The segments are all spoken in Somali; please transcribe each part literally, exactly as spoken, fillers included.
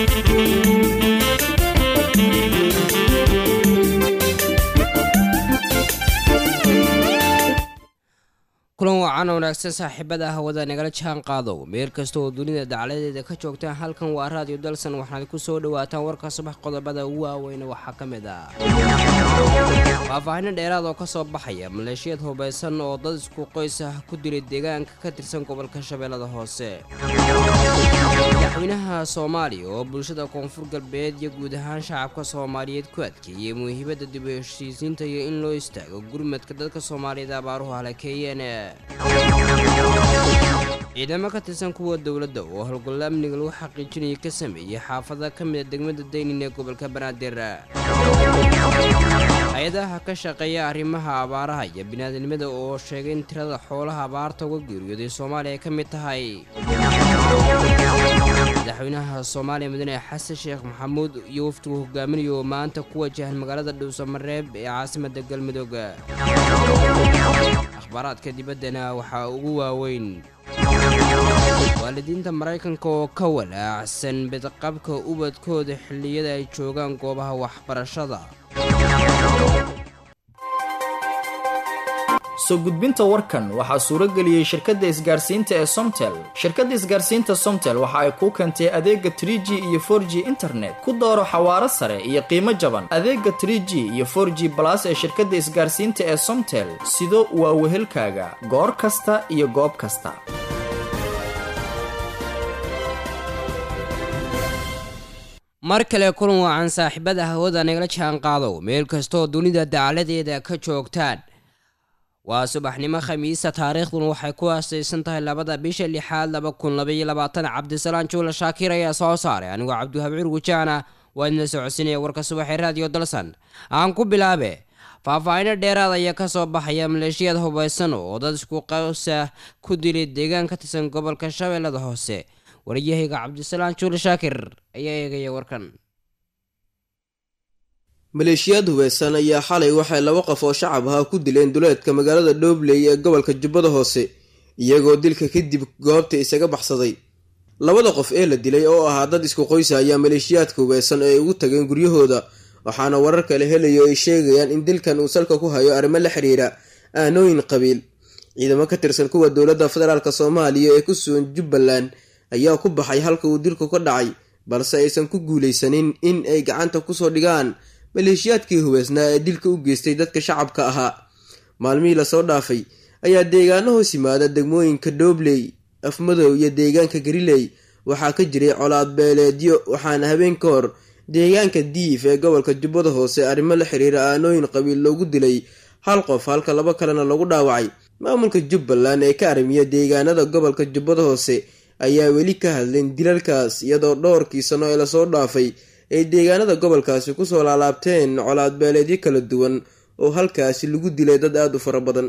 kulan wacan wanaagsan saaxiibada hawada nagala jaan qaado meel kasta oo dunida dacaladeeda ka joogtaan halkan waa raadiyo dalsan waxaad ku soo dhawaataan warka subax qodobada ugu waaweyn waxa kamid ah faahfaahin dheeraad oo ka soo baxaya maleeshiyad hubeysan oo dad isku qoys ah ku dilay deegaanka ka tirsan gobolka Shabeellada Hoose madaxweynaha Soomaaliya oo bulshada koonfur galbeed iyo guud ahaan shacabka Soomaaliyeed ku adkeeyay muhiimada dib u heshiisiinta iyo in loo istaago gurmadka dadka Soomaaliyeed abaaruhu halakeeyeen ciidamo ka tirsan kuwa dawladda oo howlgallada amniga lagu xaqiijinayo ka sameeyay xaafada ka mid ah degmada Daynin ee gobolka Banaadir hay'adaha ka shaqeeya arrimaha abaaraha iyo bini'aadanimada oo sheegay in tirada xoolaha abaarta uga geeriyooday Soomaaliya ka mid tahay madaxweynaha Soomaaliya Mudane Xasan Sheekh Maxamuud iyo wafdigu hogaaminayo maanta ku wajahan magaalada Dhuusamareeb ee caasimadda Galmudug akhbaaraadka dibaddana waxaa ugu waaweyn waalidiinta Mareykanka oo ka walaacsan badqabka ubadkooda xilliyada ay joogaan goobaha waxbarashada soo gudbinta warkan waxaa suuro geliyay shirkadda isgaarsiinta ee Somtel. Shirkadda isgaarsiinta Somtel waxa ay ku keentay adeega three G iyo four G internet ku dooro xawaare sare iyo qiimo jaban. Adeega three G iyo four G plus ee shirkadda isgaarsiinta ee Somtel sido waa wehelkaaga goor kasta iyo goob kasta. mar kale kulan wacan saaxiibada hawada nagala jaan qaado meel kasta oo dunida dacaladeeda ka joogtaan waa subaxnimo khamiisa taariikhduna waxay ku aasaysan tahay labada bisha lixaad laba kun laba iyo labaatan cabdisalaan juula shaakir ayaa soo saaray anigoo cabdihabiir wajaana waa idin socodsiinaya warka subaxee raadiyo dalsan aan ku bilaabe faahfaahin dheeraad ayaa ka soo baxaya maleeshiyad hubeysan oo dad isku qoys ah ku dilay deegaan ka tirsan gobolka Shabeellada Hoose wariyahayga cabdisalaan juula shaakir ayaa eegaya warkan maleeshiyad hubeysan ayaa xalay waxay laba qof oo shacab ah ku dileen duleedka magaalada Dhobley ee gobolka Jubbada Hoose iyagoo dilka kadib goobta isaga baxsaday labada qof ee la dilay oo ahaa dad isku qoys ah ayaa maleeshiyadka hubeysan ay ugu tageen guryahooda waxaana warar kale helayo ay sheegayaan in dilkan uu salka ku hayo arrimo la xiriira aanooyin qabiil ciidamo ka tirsan kuwa dowladda federaalka Soomaaliya ee ku sugan Jubbaland ayaa ku baxay halka uu dilku ka dhacay balse aysan ku guuleysanin in ay gacanta ku soo dhigaan maleeshiyadkii hubeysnaa ee dilka u geystay dadka shacabka ahaa maalmihii la soo dhaafay ayaa deegaano hoos yimaada degmooyinka Dhobley Afmadow iyo deegaanka Gariley waxaa ka jiray colaad beeleedyo waxaana habeen ka hor deegaanka Diif ee gobolka Jubbada Hoose arrimo la xiriira aanooyin qabiil loogu dilay hal qof halka laba kalena lagu dhaawacay maamulka Jubbaland ee ka arrimiya deegaanada gobolka Jubbada Hoose ayaa weli ka hadleen dilalkaas iyadoo dhowrkii sano ee la soo dhaafay ay deegaanada gobolkaasi ku soo laalaabteen colaad beeleedyo kala duwan oo halkaasi lagu dilay dad aad u fara badan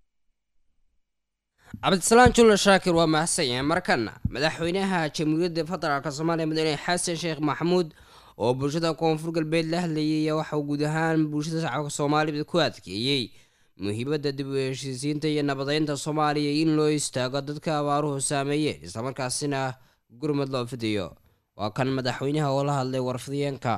cabdisalaan juula shaakir waa mahadsan markana madaxweynaha jamhuuriyadda federaalka Soomaaliya Mudane Xasan Sheekh Maxamuud oo bulshada koonfur galbeed la hadlayay waxa uu guud ahaan bulshada shacabka Soomaaliyeed ku adkeeyay muhiimada dib u heshiisiinta iyo nabadeynta Soomaaliya in loo istaago dadka abaaruhu saameeyeen isla markaasina gurmad loo fidiyo waa kan madaxweynaha oo la hadlay warfideenka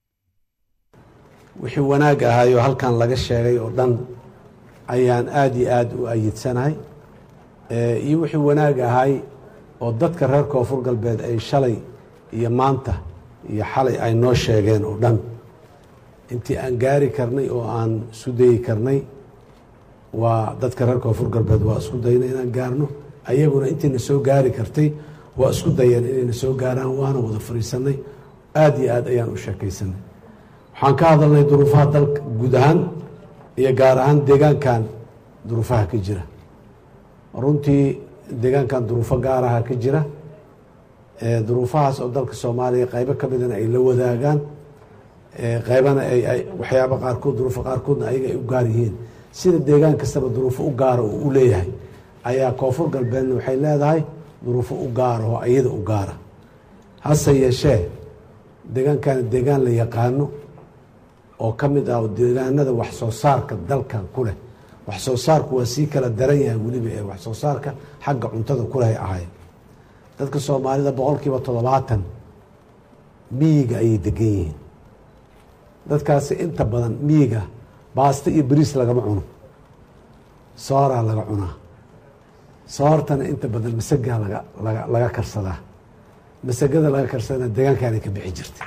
wixii wanaag ahayo halkan laga sheegay oo dhan ayaan aad iyo aad u ayidsanahay ee iyo wixii wanaag ahay oo dadka reer koonfur galbeed ay shalay iyo maanta iyo xalay ay noo sheegeen oo dhan intii aan gaari karnay oo aan isu dayi karnay waa dadka reer koonfur galbeed waa isku dayna inaan gaarno ayaguna intiina soo gaari kartay waa isku dayeen inayna soo gaaraan waana wada fariisanay aad iyo aad ayaan u sheekaysanay waxaan ka hadalnay duruufaha dalka guud ahaan iyo gaar ahaan deegaankan duruufaha ka jira runtii deegaankan duruufo gaaraha ka jira duruufahaas oo dalka Soomaaliya qaybo ka midana ay la wadaagaan qaybana ay waxyaabo qaarkood duruufo qaarkoodna ayaga ay u gaar yihiin sida deegaan kastaba duruufo u gaara oo u leeyahay ayaa koonfur galbeedna waxay leedahay duruufo u gaara oo ayada u gaara hase yeeshee deegaankan deegaan la yaqaano oo ka mid ah deegaanada wax soo saarka dalkan ku leh wax soo saarku waa sii kala daran yahay weliba ee wax soo saarka xagga cuntada ku leh ahay dadka Soomaalida boqolkiiba toddobaatan miyiga ayay degan yihiin. dadkaasi inta badan miyiga baasta iyo bariis lagama cuno, sooraa laga cunaa. soortana inta badan masagaa laga laga laga karsadaa. masagada laga karsadana deegaankaanay ka bixi jirtay.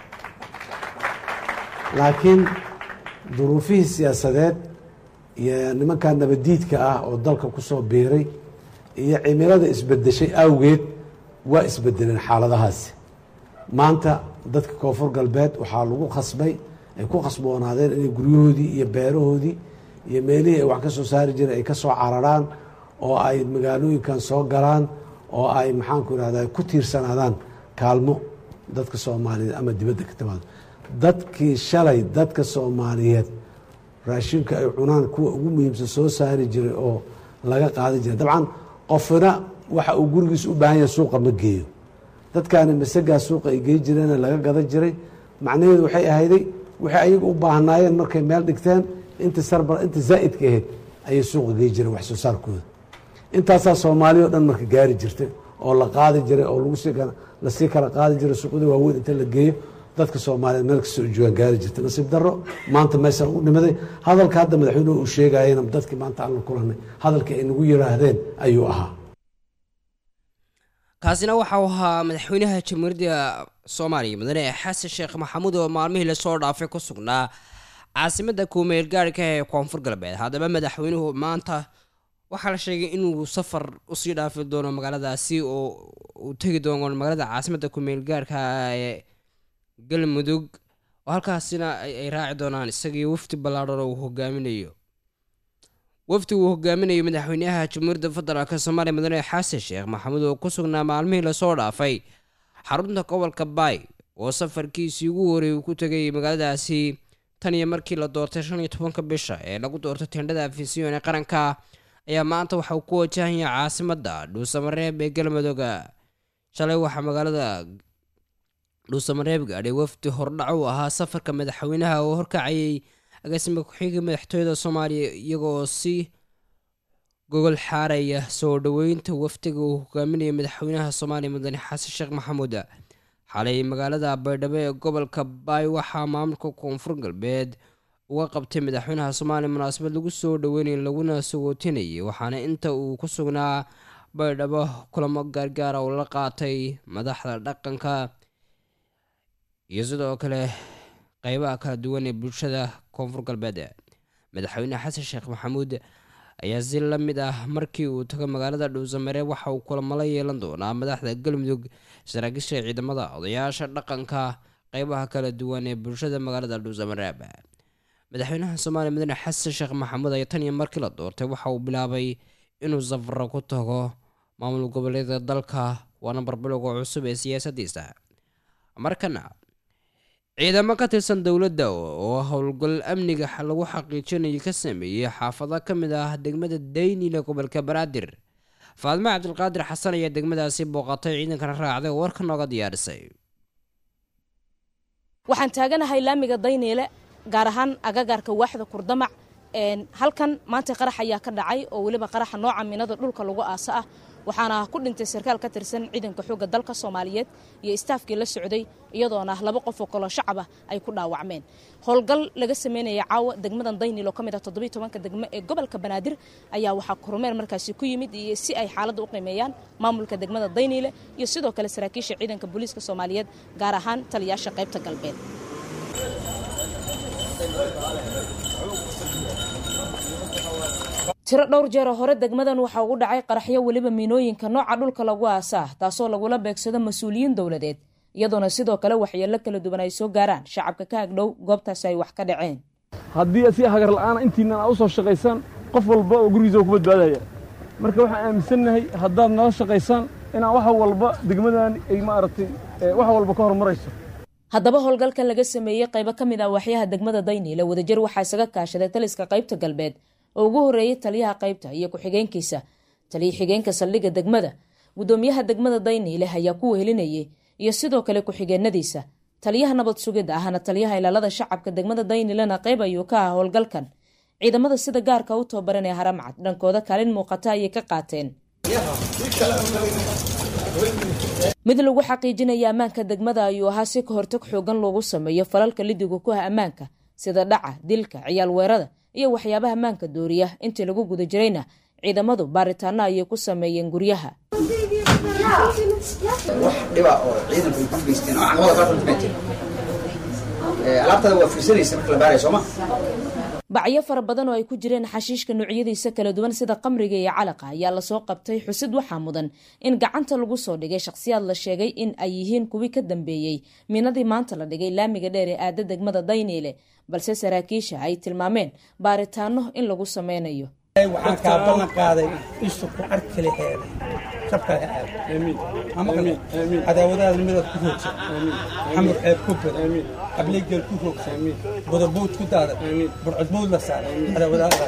laakiin duruufihii siyaasadeed iyo nimankaa nabadiidka ah oo dalka kusoo biiray iyo cimilada isbedeshay awgeed waa isbedeleen xaaladahaasi. maanta dadka koonfur galbeed waxaa lagu khasbay ay ku khasboonaadeen inay guryahoodii iyo beerahoodii iyo meelihii ay wax ka soo saari jireen ay ka soo cararaan oo ay magaalooyinkan soo galaan oo ay maxaanku irahda ku tiirsanaadaan kaalmo dadka soomaaliyeed ama dibadda ka timaado. dadkii shalay dadka soomaaliyeed raashinka ay cunaan kuwa ugu muhiimsan soo saari jiray oo laga qaadan jiray. dabcan qofina waxa uu gurigiisa u baahan yahay suuqa ma geeyo. dadkaani masagaa suuqa ay gey jireen laga gadan jiray. macnaheedu waxay ahayday waxay ayaga u baahnaayeen markay meel dhigteen inta sarba inta zaa'idka ahayd ayay suuqa gey jireen wax soo saarkooda. intaasaa soomaaliya oo dhan marka gaari jirtay oo la qaadi jiray oo lagu sii lasii kala qaadi jiray suuqyada waaweyn inta la geeyo dadka soomaaliyeed meel kastoo joogaan gaari jirtay. nasiib darro maanta meeshaan u dhimaday. hadalka hadda madaxweynuhu uu sheegayena dadkii maanta aan la kulanay hadalkii ay nagu yiraahdeen ayuu ahaa. kaasina waxa uu ahaa madaxweynaha jamhuuriyadda soomaaliya mudane xasan sheekh maxamuud oo maalmihii lasoo dhaafay ku sugnaa caasimadda kuumeel gaarhka ee koonfur galbeed. haddaba madaxweynuhu maanta waxaa la sheegay inuu safar usii dhaafi doono magaaladaasi oo uu tegi doono magaalada caasimadda kuumeel gaarhka ee galmudug oo halkaasina ay raaci doonaan isagii wafdi ballaadhan oo uu hogaaminayo wafdi uu hogaaminayo madaxweynaha jamhuuriyadda federaalka soomaaliya mudane xasan sheekh maxamuud oo ku sugnaa maalmihii lasoo dhaafay xarunta gobolka baay oo safarkiisii ugu horeeyay uu ku tegay magaaladaasi tan iyo markii la doortay shan iyo tobanka bisha ee lagu doortay teendhada afisyoon ee qaranka ayaa maanta waxa uu ku wajahaya caasimadda dhuusamareeb ee galmudug. shalay waxaa magaalada dhuusamareeb gaadhay wafdi hordhac u ahaa safarka madaxweynaha oo horkacayay agaasima ku-xigeenka madaxtooyada soomaaliya iyagoo si gogol xaaraya soo dhaweynta wafdiga uu hogaaminaya madaxweynaha soomaaliya mudane xasan sheekh maxamuud. xalay magaalada baydhabo ee gobolka baay waxaa maamulka koonfur galbeed uga qabtay madaxweynaha soomaaliya munaasabad lagu soo dhaweynaya laguna sagootinayay, waxaana inta uu ku sugnaa baydhabo kulamo gaargaara oo la qaatay madaxda dhaqanka iyo sidoo kale qeybaha kala duwan ee bulshada koonfur galbeed. madaxweyne xasan sheekh maxamuud ayaa si la mid ah markii uu tago magaalada dhuusamareeb waxa uu kulamo la yeelan doonaa madaxda galmudug, saraakiisha ciidamada, odayaasha dhaqanka, qeybaha kala duwan ee bulshada magaalada dhuusamareeb. madaxweynaha soomaaliya mudane xasan sheekh maxamuud ayaa tan iyo markii la doortay waxa uu bilaabay inuu safaro ku tago maamul goboleeda dalka waana barbilowga cusub ee siyaasadiisa. markana ciidamo ka tirsan dowladda oo howlgal amniga lagu xaqiijinayo ka sameeyey xaafado ka mid ah degmada daynile gobolka banaadir. faadmo cabdilqaadir xasan ayaa degmadaasi booqatay ciidankana raacday oo warka nooga diyaarisay. waxaan taaganahay laamiga dayniile gaar ahaan agagaarka waaxda kurdamac. halkan maanta qarax ayaa ka dhacay oo weliba qaraxa nooca minada dhulka lagu aasa ah, waxaana ku dhintay sarkaal ka tirsan ciidanka xoogga dalka Soomaaliyeed iyo istaafkii la socday, iyadoona laba qof oo kala shacab ah ay ku dhaawacmeen. howlgal laga sameeyay caawa degmadan Daynilo kamid ah toddoba iyo tobanka degmo ee gobolka Banaadir ayaa waxa kormeer markaasi ku yimid iyo si ay xaaladda u qiimeeyaan maamulka degmada Daynile iyo sidoo kale saraakiisha ciidanka booliiska Soomaaliyeed gaar ahaan taliyaasha qaybta galbeed. tiro dhowr jeer hore degmadan waxa ugu dhacay qaraxyo waliba miinooyinka nooca dhulka lagu aasaa, taasoo lagula beegsado mas'uuliyiin dowladeed, iyadoona sidoo kale waxyeello kala duwan ay soo gaaraan shacabka ka agdhow goobtaas ay wax ka dhaceen. haddii si hagar la'aan intiina aad u soo shaqaysaan qof walba oo gurigiisa ku badbaadaya, marka waxaan aaminsannahay haddaad nala shaqaysaan inaan wax walba degmadan ay maaragtay wax walba ka horumarayso. haddaba howlgalkan laga sameeyey qaybo ka mid ah waaxyaha degmada Daynile wadajir waxaa isaga kaashaday taliska qaybta galbeed oo ugu horeeyay taliyaha qaybta iyo ku-xigeenkiisa, taliye xigeenka saldhigga degmada, gudoomiyaha degmada Daynile ayaa ku wehelinayay iyo sidoo kale ku-xigeenadiisa, taliyaha nabad sugidda ahna taliyaha ilaalada shacabka degmada Daynilena qayb ayuu ka ah howlgalkan. ciidamada sida gaarka u tababaran ee Haramcad dhankooda kaalin muuqata ayay ka qaateen. mid lagu xaqiijinaya ammaanka degmada ayuu ahaa si ka hortag xoogan loogu sameeyo falalka lidiga ku ah ammaanka sida dhaca dilka ciyaal weerada iyo waxyaabaha ammaanka dooriya intii lagu guda jirayna ciidamadu baaritaano ayay ku sameeyeen guryaha bacyo fara badan oo ay ku jireen xashiishka noocyadiisa kala duwan sida qamriga iyo calaqa ayaa lasoo qabtay xusid waxaa mudan in gacanta lagu soo dhigay shakhsiyaad la sheegay in ay yihiin kuwii ka dambeeyey miinadii maanta la dhigay laamiga dheer ee aada degmada dayniile balse saraakiisha ay tilmaameen baaritaano in lagu sameynayo waxaan kaa ballan qaaday isha ku arki laheeday shabkaaga aad cadaawadaada midaad ku roogsa xamur ceeb ku bad ableegeel ku roogsa bodabood ku daadan burcodbood la saaray cadaawadaada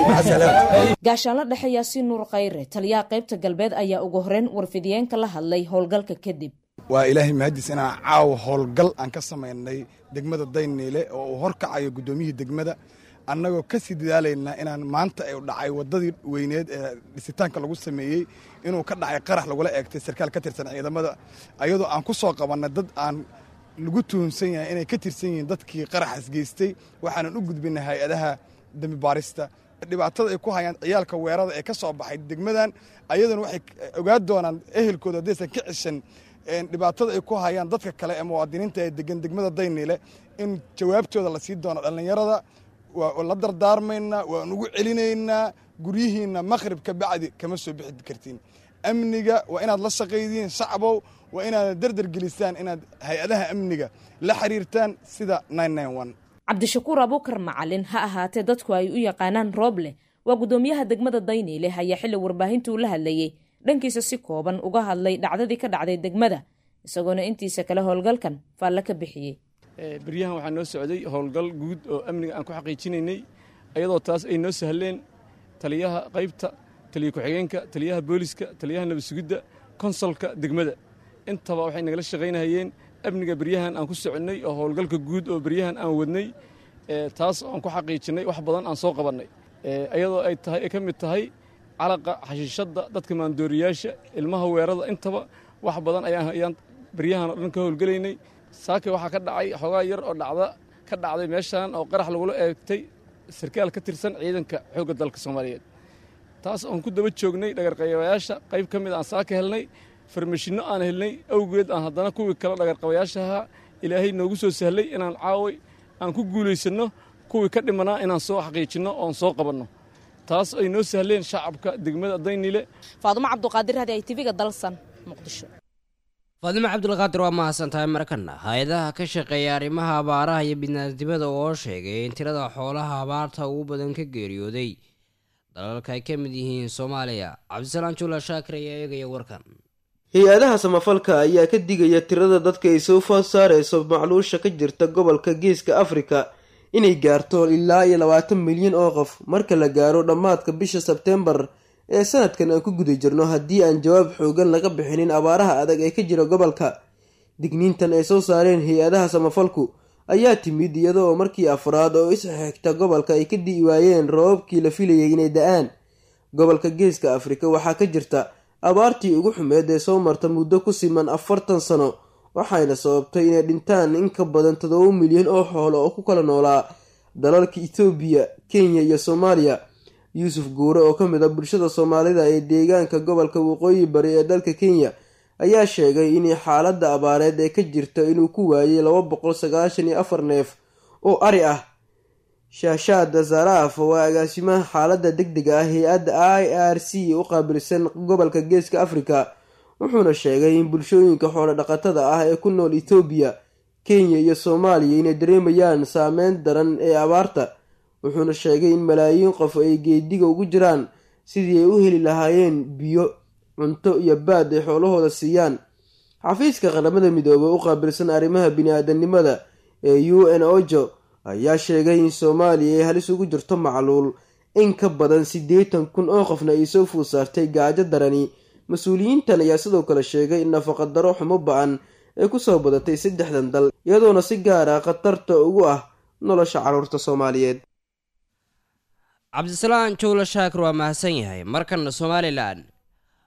ka gaashaanla dhexe yaasiin nuur khayre taliyaha qaybta galbeed ayaa ugu horeyn warfidiyeenka la hadlay howlgalka kadib waa ilaahay mahadiis inaan caawa howlgal aan ka samaynay degmada dayniile oo uu horkacayo guddoomiyihii degmada annagoo ka sii dadaalaynaa inaan maanta ay dhacay waddadii weyneed ee dhisitaanka lagu sameeyey inuu ka dhacay qarax lagula eegtay sarkaal ka tirsan ciidamada ayadoo aan ku soo qabannay dad aan lagu tuhunsan yahay inay ka tirsan yihiin dadkii qaraxas geystay waxaanan u gudbinay hay-adaha dembi baarista dhibaatada ay ku hayaan ciyaalka weerada ee ka soo baxay degmadan ayaduna waxay ogaan doonaan ehelkooda haddaysan ka ceshan dhibaatada ay ku hayaan dadka kale ee muwaadiniinta ee degan degmada dayniile in jawaabtooda la sii doono dhallinyarada waa la dardaarmaynaa waan ugu celinaynaa guryihiinna maqhrib ka bacdi kama soo bixi kartiin amniga waa inaad la shaqaydiin shacbow waa inaad dardar gelisaan inaad hay-adaha amniga la xiriirtaan sida cabdishakuur abuukar macalin ha ahaatee dadku ay u yaqaanaan rooble waa guddoomiyaha degmada dayniile ayaa xilli warbaahintuu la hadlayey dhankiisa si kooban uga hadlay dhacdadii ka dhacday degmada isagoona intiisa kale howlgalkan faalle ka bixiyey beryahan waxaa noo socday howlgal guud oo amniga aan ku xaqiijinaynay ayadoo taas ay noo sahleen taliyaha qaybta taliya ku-xigeenka taliyaha booliska taliyaha nabadsugidda konsolka degmada intaba waxay nagala shaqaynahayeen amniga beryahan aan ku soconnay oo howlgalka guud oo beryahan aan wadnay taas aan ku xaqiijinay wax badan aan soo qabannay ayadoo ay tahay ay ka mid tahay calaqa xashiishadda dadka maandooriyaasha ilmaha weerada intaba wax badan ayaan beryahan oo dhan ka howlgelaynay saake waxaa ka dhacay xoogaa yar oo dhacda ka dhacday meeshaan oo qarax lagula eegtay sarkaal ka tirsan ciidanka xoogga dalka soomaaliyeed taas oon ku daba joognay dhagarqabayaasha qayb ka mid aan saaka helnay farmashinno aan helnay awgeed aan haddana kuwii kale dhagarqabayaashaha ilaahay noogu soo sahlay inaan caaway aan ku guulaysanno kuwii ka dhimanaa inaan soo xaqiijinno oon soo qabanno taas ay noo sahleen shacabka degmada dayniile faadumo cabduqaadir hadi ay tiviga dalsan muqdisho faadimo cabdulqaadir waa mahadsantahay markana hay-adaha ka shaqeeya arrimaha abaaraha iyo bidnaadnimada oo sheegay in tirada xoolaha abaarta ugu badan ka geeriyooday dalalka ay ka mid yihiin soomaaliya cabdisalaan juula shaakir ayaa eegaya warkan hay-adaha samafalka ayaa ka digaya tirada dadka ay soo food saareyso macluusha ka jirta gobolka geeska afrika inay gaarto ilaa iyo labaatan milyan oo qof marka la gaaro dhammaadka bisha sebtembar ee sanadkan aan ku guda jirno haddii aan jawaab xoogan laga bixinin abaaraha adag ee ka jira gobolka digniintan ay soo saareen hay-adaha samafalku ayaa timid iyada oo markii afraad oo isxigta gobolka ay ka di'i waayeen roobabkii la filayay inay da-aan gobolka geeska afrika waxaa ka jirta abaartii ugu xumeed ee soo marta muddo ku siman afartan sano waxayna sababtay inay dhintaan in ka badan toddoba milyan oo xoolo oo ku kala noolaa dalalka etoobiya kenya iyo soomaaliya yuusuf guure oo ka mid a bulshada soomaalida ee deegaanka gobolka waqooyi bari ee dalka kenya ayaa sheegay in xaaladda abaareed ee ka jirta inuu ku waayay laba boqol sagaashan iyo afar neef oo ari ah shaashaada zaraaf waa agaasimaha xaaladda deg dega ah hay-adda i r c u qaabilsan gobolka geeska afrika wuxuuna sheegay in bulshooyinka xoolo dhaqatada ah ee ku nool etoobiya kenya iyo soomaaliya inay dareemayaan saameyn daran ee abaarta wuxuuna sheegay in malaayiin qof ay geediga ugu jiraan sidii ay u heli lahaayeen biyo cunto iyo baad ay xoolahooda siiyaan xafiiska qaramada midoobey u qaabilsan arrimaha bini-aadanimada ee u n ojo ayaa sheegay in soomaaliya ay halis ugu jirto macluul in ka badan siddeetan kun oo qofna ay soo food saartay gaajo darani mas-uuliyiintan ayaa sidoo kale sheegay in nafaqa daro xumo ba-an ay kusoo badatay saddexdan dal iyadoona si gaar ah khatarta ugu ah nolosha carruurta soomaaliyeed cabdisalaan juula shaakir waa mahadsan yahay markana somalilan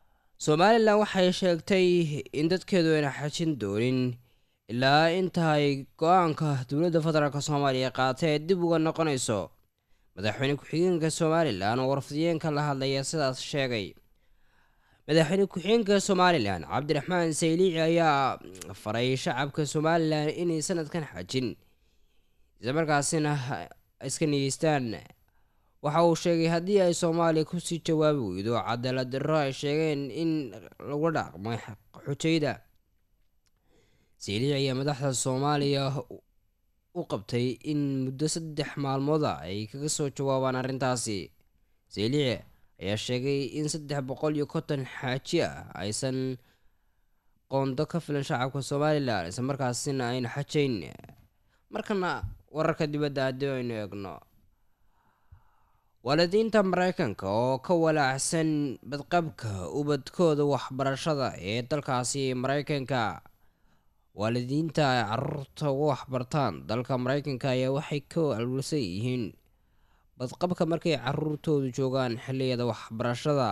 somalilan waxay sheegtay in dadkeedu ayna xajin doonin ilaa inta ay go-aanka dowladda federaalk soomaaliya qaatay ee dib uga noqonayso. madaxweyne ku-xigeenka somalilan oo warfidiyeenka la hadlaya sidaas sheegay. madaxweyne ku-xigeenka somalilan cabdiraxmaan sayliici ayaa faray shacabka somalilan inay sanadkan xajin islamarkaasina iska nigeystaan. waxa uu sheegay haddii ay soomaaliya kusii jawaabi weydo cadaalad darro ay sheegeen in lagu dhaqmay xujayda. sayliici ayaa madaxda soomaaliya u qabtay in muddo saddex maalmooda ay kaga soo jawaabaan arrintaasi. sayliici ayaa sheegay in saddex boqol iyo konton xaaji ah aysan qoondo ka filan shacabka somalilan isla markaasina ayna xajayn. markana wararka dibadda haddii aynu eegno, waalidiinta mareykanka oo ka walaacsan badqabka ubadkooda waxbarashada ee dalkaasi mareykanka. waalidiinta ay caruurta uga waxbartaan dalka mareykanka ayaa waxay ka alwalsan yihiin badqabka markay caruurtoodu joogaan xilliyada waxbarashada.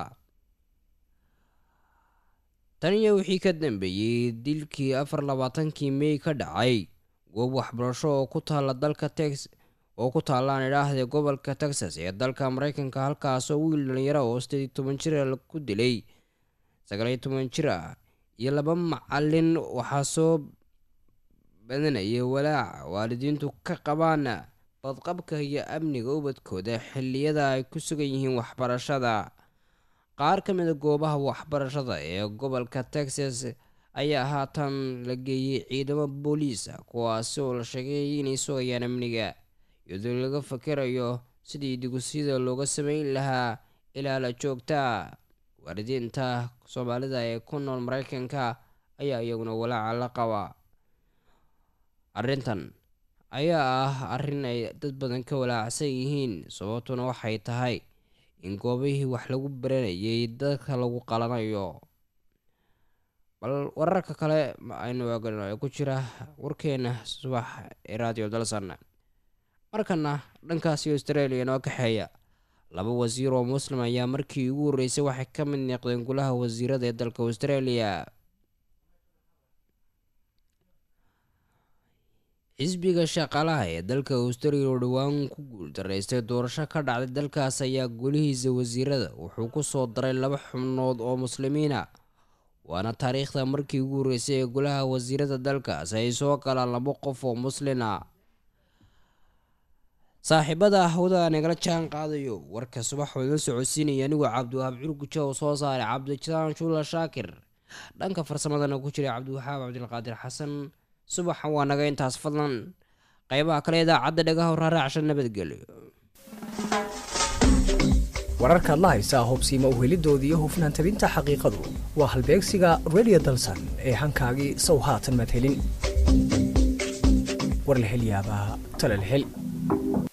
taniyo wixii ka dambeeyey dilkii afar labaatankii mey ka dhacay goob waxbarasho oo ku taala dalka tex oo ku taalaan idhaahda gobolka texas ee dalka mareykanka, halkaasoo wiil dhalinyaro oo sideed iyo toban jir ku dilay sagaal iyo toban jir ah iyo laba macalin. waxaa soo badanaya walaaca waalidiintu ka qabaan badqabka iyo amniga ubadkooda xilliyada ay ku sugan yihiin waxbarashada. qaar ka mida goobaha waxbarashada ee gobolka texas ayaa haatan la geeyey ciidamo booliis ah kuwaasi oo la sheegay inay sugayaan amniga, iyadoo laga fakerayo sidii dugsiyada looga sameyn lahaa ilaala joogta. waalidiinta soomaalida ee ku nool mareykanka ayaa iyaguna walaaca la qaba. arrintan ayaa ah arrin ay dad badan ka walaacsan yihiin, sababtuna waxay tahay in goobihii wax lagu baranayay dadka lagu qalanayo. bal wararka kale aynu eegno ee ku jira warkeena subax ee radio dalsan. markana dhankaasi australia noo kaxeeya. laba wasiir oo muslim ayaa markii ugu horreysay waxay ka mid noqdeen golaha wasiirada ee dalka australia. xisbiga shaqaalaha ee dalka australia oo dhowaan ku guuldareystay doorasho ka dhacday dalkaas ayaa golihiisa wasiirada wuxuu ku soo daray laba xubnood oo muslimiina, waana taariikhda markii ugu horreysay ee golaha wasiirada dalkaas ay soo galaan laba qof oo muslina. saaxiibada hawada nagala jaan qaadayo warka subax oo la socodsiinaya anigoo cabdiwahaab curguja oo soo saaray cabdijaan shuula shaakir, dhanka farsamadana ku jiray cabdiwahaab cabdilqaadir xasan. subaxa waa naga intaas, fadlan qaybaha kale idaacadda dhagaha horraaraacsha nabadgelyo. wararkaad la haysaa hubsiima u helidoodii iyo hufnaan tabinta xaqiiqadu waa halbeegsiga radio dalsan ee hankaagii sow haatan madhelin. war la hel yaabaa tala la hel.